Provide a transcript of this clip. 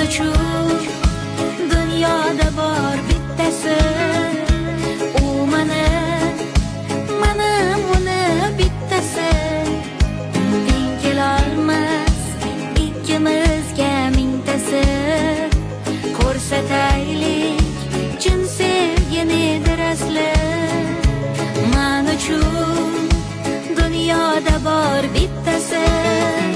uchun dunyoda bor bittasi. U menim uni bittasi. Teng kelolmas ikkimizga mingtasi. Ko'rsataylik chin sevginidir asli. Men uchun dunyoda bor bittasi.